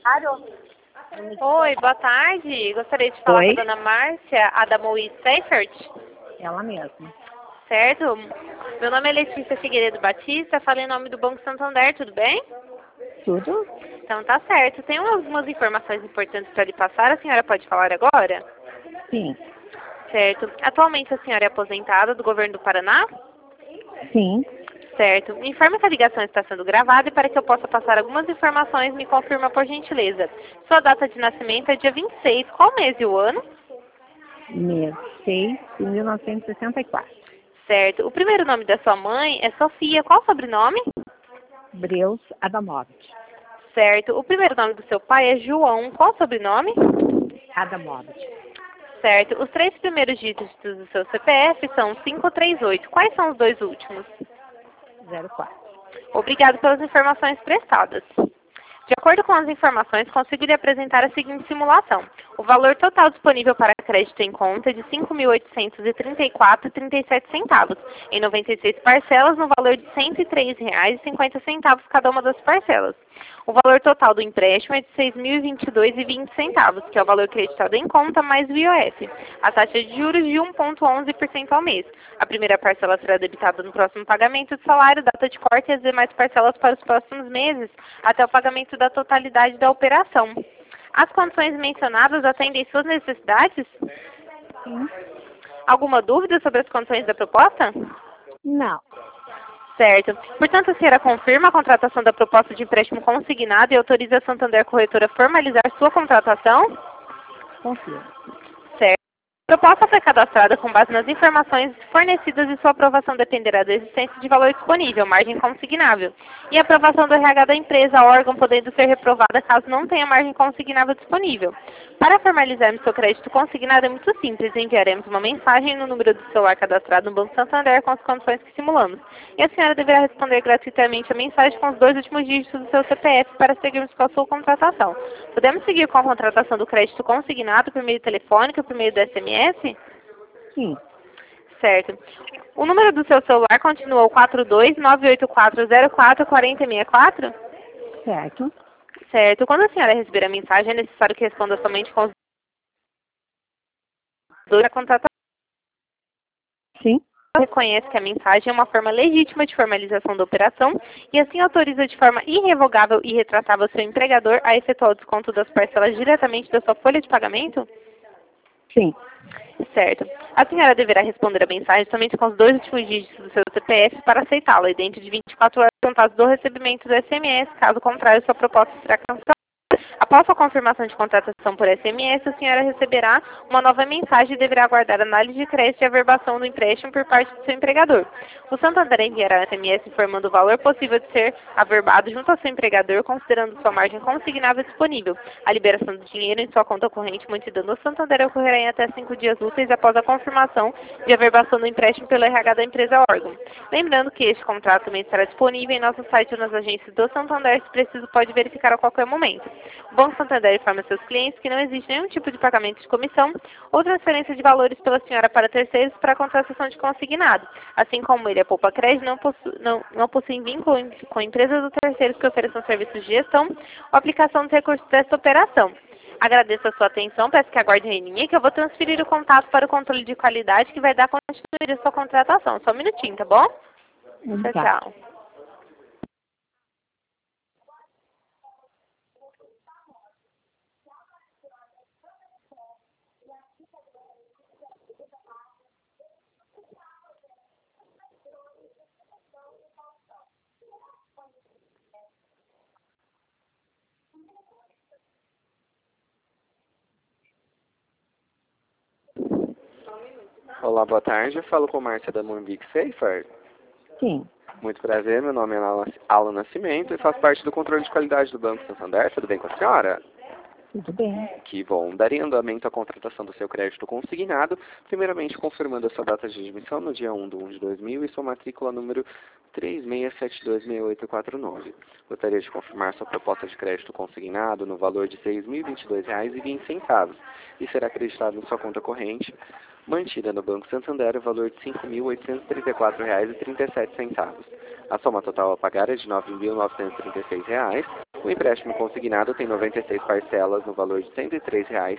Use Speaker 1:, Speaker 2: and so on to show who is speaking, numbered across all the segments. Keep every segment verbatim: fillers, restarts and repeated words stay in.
Speaker 1: Oi, boa tarde. Gostaria de falar
Speaker 2: Oi?
Speaker 1: com a dona Márcia Adamoui Seifert.
Speaker 2: Ela mesma.
Speaker 1: Certo? Meu nome é Letícia Figueiredo Batista, falei em nome do Banco Santander, tudo bem?
Speaker 2: Tudo?
Speaker 1: Então tá certo. Tem algumas informações importantes para lhe passar, a senhora pode falar agora?
Speaker 2: Sim.
Speaker 1: Certo. Atualmente a senhora é aposentada do governo do Paraná?
Speaker 2: Sim.
Speaker 1: Certo. Me informe que a ligação está sendo gravada e para que eu possa passar algumas informações, me confirma por gentileza. Sua data de nascimento é dia vinte e seis, qual mês e o ano?
Speaker 2: Mês seis de mil novecentos e sessenta e quatro.
Speaker 1: Certo. O primeiro nome da sua mãe é Sofia, qual o sobrenome?
Speaker 2: Breus Adamovich.
Speaker 1: Certo. O primeiro nome do seu pai é João, qual o sobrenome?
Speaker 2: Adamovich.
Speaker 1: Certo. Os três primeiros dígitos do seu C P F são cinco três oito. Quais são os dois últimos?
Speaker 2: zero quatro.
Speaker 1: Obrigado pelas informações prestadas. De acordo com as informações, consigo lhe apresentar a seguinte simulação. O valor total disponível para crédito em conta é de cinco mil oitocentos e trinta e quatro reais e trinta e sete centavos, em noventa e seis parcelas, no valor de cento e três reais e cinquenta centavos cada uma das parcelas. O valor total do empréstimo é de seis mil e vinte e dois reais e vinte centavos, que é o valor creditado em conta mais o I O F. A taxa de juros de um vírgula onze por cento ao mês. A primeira parcela será debitada no próximo pagamento de salário, data de corte e as demais parcelas para os próximos meses, até o pagamento da totalidade da operação. As condições mencionadas atendem suas necessidades?
Speaker 2: Sim.
Speaker 1: Alguma dúvida sobre as condições da proposta?
Speaker 2: Não.
Speaker 1: Certo. Portanto, a senhora confirma a contratação da proposta de empréstimo consignado e autoriza a Santander Corretora a formalizar sua contratação?
Speaker 2: Confio.
Speaker 1: Certo. A proposta foi cadastrada com base nas informações fornecidas e sua aprovação dependerá da existência de valor disponível, margem consignável, e a aprovação do R H da empresa, órgão podendo ser reprovada caso não tenha margem consignável disponível. Para formalizarmos seu crédito consignado é muito simples, enviaremos uma mensagem no número do celular cadastrado no Banco Santander com as condições que simulamos, e a senhora deverá responder gratuitamente a mensagem com os dois últimos dígitos do seu C P F para seguirmos com a sua contratação. Podemos seguir com a contratação do crédito consignado por meio telefônico, por meio do S M S?
Speaker 2: Sim.
Speaker 1: Certo. O número do seu celular continua o quatro dois nove oito quatro zero quatro quatro zero seis quatro?
Speaker 2: Certo.
Speaker 1: Certo. Quando a senhora receber a mensagem, é necessário que responda somente com os dois da contratação.
Speaker 2: Sim.
Speaker 1: Reconhece que a mensagem é uma forma legítima de formalização da operação e assim autoriza de forma irrevogável e retratável seu empregador a efetuar o desconto das parcelas diretamente da sua folha de pagamento?
Speaker 2: Sim.
Speaker 1: Certo. A senhora deverá responder a mensagem somente com os dois últimos dígitos do seu C P F para aceitá-la e dentro de vinte e quatro horas contadas do recebimento do S M S. Caso contrário, sua proposta será cancelada. Após a confirmação de contratação por S M S, a senhora receberá uma nova mensagem e deverá aguardar análise de crédito e averbação do empréstimo por parte do seu empregador. O Santander enviará S M S informando o valor possível de ser averbado junto ao seu empregador, considerando sua margem consignável disponível. A liberação do dinheiro em sua conta corrente mantida no Santander ocorrerá em até cinco dias úteis após a confirmação de averbação do empréstimo pelo R H da empresa órgão. Lembrando que este contrato também estará disponível em nosso site ou nas agências do Santander, se preciso pode verificar a qualquer momento. O Banco Santander informa seus clientes que não existe nenhum tipo de pagamento de comissão ou transferência de valores pela senhora para terceiros para a contratação de consignado. Assim como ele, a Poupa Crédito não, possu não, não possui vínculo com empresas ou terceiros que ofereçam serviços de gestão ou aplicação dos recursos desta operação. Agradeço a sua atenção, peço que aguarde em linha que eu vou transferir o contato para o controle de qualidade que vai dar continuidade à sua contratação. Só um minutinho, tá bom? Tchau,
Speaker 2: Tá.
Speaker 1: tchau.
Speaker 3: Olá, boa tarde. Eu falo com Márcia da Moonbeek Safer.
Speaker 2: Sim.
Speaker 3: Muito prazer, meu nome é Alan Nascimento e faço parte do controle de qualidade do Banco Santander. Tudo bem com a senhora?
Speaker 2: Tudo bem.
Speaker 3: Que bom. Daria andamento à contratação do seu crédito consignado, primeiramente confirmando a sua data de admissão no dia um de um de dois mil e sua matrícula número três seis sete dois seis oito quatro nove. Gostaria de confirmar sua proposta de crédito consignado no valor de seis mil e vinte e dois reais e vinte centavos e será acreditado na sua conta corrente, mantida no Banco Santander o valor de cinco mil oitocentos e trinta e quatro reais e trinta e sete centavos. A soma total a pagar é de nove mil novecentos e trinta e seis reais O empréstimo consignado tem noventa e seis parcelas no valor de cento e três reais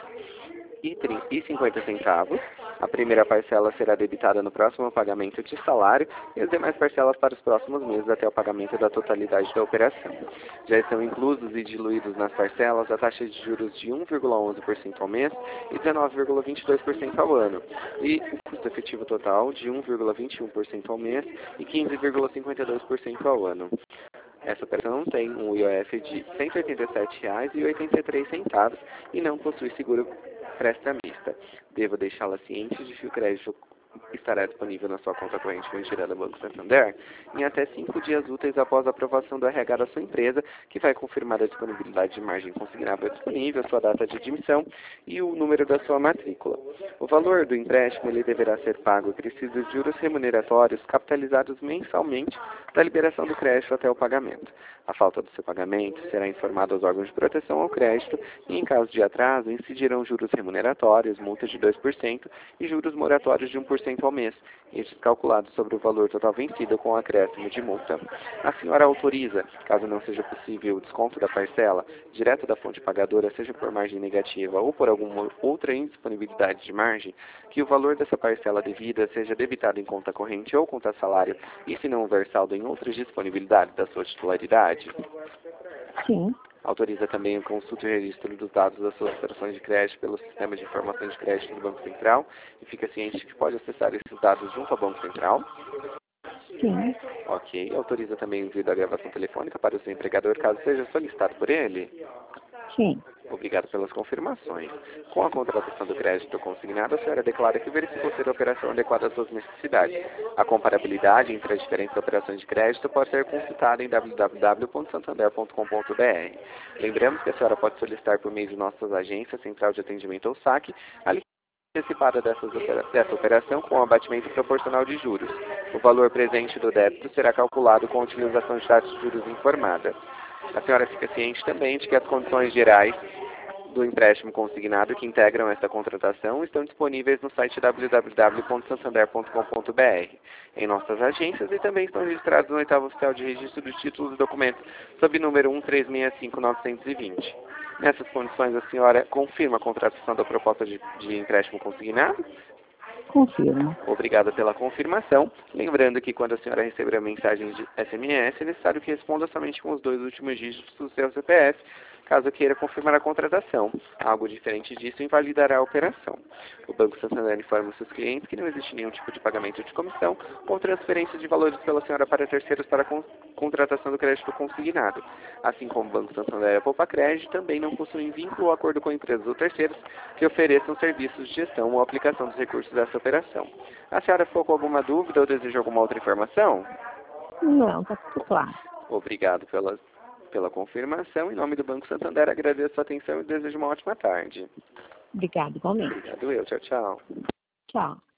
Speaker 3: e cinquenta centavos. A primeira parcela será debitada no próximo pagamento de salário e as demais parcelas para os próximos meses até o pagamento da totalidade da operação. Já estão inclusos e diluídos nas parcelas a taxa de juros de um vírgula onze por cento ao mês e dezenove vírgula vinte e dois por cento ao ano, e o custo efetivo total de um vírgula vinte e um por cento ao mês e quinze vírgula cinquenta e dois por cento ao ano. Essa operação tem um I O F de cento e oitenta e sete reais e oitenta e três centavos e não possui seguro prestamista. Devo deixá-la ciente de que o crédito estará disponível na sua conta corrente garantida do Banco Santander em até cinco dias úteis após a aprovação do R H da sua empresa, que vai confirmar a disponibilidade de margem consignável disponível, a sua data de admissão e o número da sua matrícula. O valor do empréstimo ele deverá ser pago acrescido de juros remuneratórios capitalizados mensalmente da liberação do crédito até o pagamento. A falta do seu pagamento será informado aos órgãos de proteção ao crédito e, em caso de atraso, incidirão juros remuneratórios, multas de dois por cento e juros moratórios de um por cento ao mês, estes calculados sobre o valor total vencido com acréscimo de multa. A senhora autoriza, caso não seja possível o desconto da parcela, direto da fonte pagadora, seja por margem negativa ou por alguma outra indisponibilidade de margem, que o valor dessa parcela devida seja debitado em conta corrente ou conta salário, e se não houver saldo em outras disponibilidades da sua titularidade?
Speaker 2: Sim.
Speaker 3: Autoriza também o consulta e registro dos dados das suas operações de crédito pelo sistema de informação de crédito do Banco Central e fica ciente que pode acessar esses dados junto ao Banco Central?
Speaker 2: Sim.
Speaker 3: Ok. Autoriza também o envio da gravação telefônica para o seu empregador caso seja solicitado por ele?
Speaker 2: Sim.
Speaker 3: Obrigado pelas confirmações. Com a contratação do crédito consignado, a senhora declara que verificou ser a operação adequada às suas necessidades. A comparabilidade entre as diferentes operações de crédito pode ser consultada em w w w ponto santander ponto com ponto b r. Lembramos que a senhora pode solicitar por meio de nossas agências, Central de Atendimento ou S A C, a liquidação antecipada dessas opera dessa operação com abatimento proporcional de juros. O valor presente do débito será calculado com a utilização de taxa de juros informada. A senhora fica ciente também de que as condições gerais do empréstimo consignado que integram esta contratação estão disponíveis no site w w w ponto santander ponto com ponto b r, em nossas agências, e também estão registrados no oitavo oficial de registro de títulos e documentos, sob número um três seis cinco nove dois zero. Nessas condições, a senhora confirma a contratação da proposta de, de empréstimo consignado?
Speaker 2: Confirmo.
Speaker 3: Obrigado pela confirmação. Lembrando que quando a senhora receber a mensagem de S M S, é necessário que responda somente com os dois últimos dígitos do seu C P F, caso queira confirmar a contratação. Algo diferente disso invalidará a operação. O Banco Santander informa seus clientes que não existe nenhum tipo de pagamento de comissão ou transferência de valores pela senhora para terceiros para a con contratação do crédito consignado. Assim como o Banco Santander e a Poupa Crédito também não possuem vínculo ou acordo com empresas ou terceiros que ofereçam serviços de gestão ou aplicação dos recursos dessa operação. A senhora ficou com alguma dúvida ou deseja alguma outra informação?
Speaker 2: Não, está tudo claro.
Speaker 3: Obrigado pela, pela confirmação. Em nome do Banco Santander, agradeço a atenção e desejo uma ótima tarde.
Speaker 2: Obrigado, igualmente.
Speaker 3: Obrigado eu. Tchau, tchau.
Speaker 2: Tchau.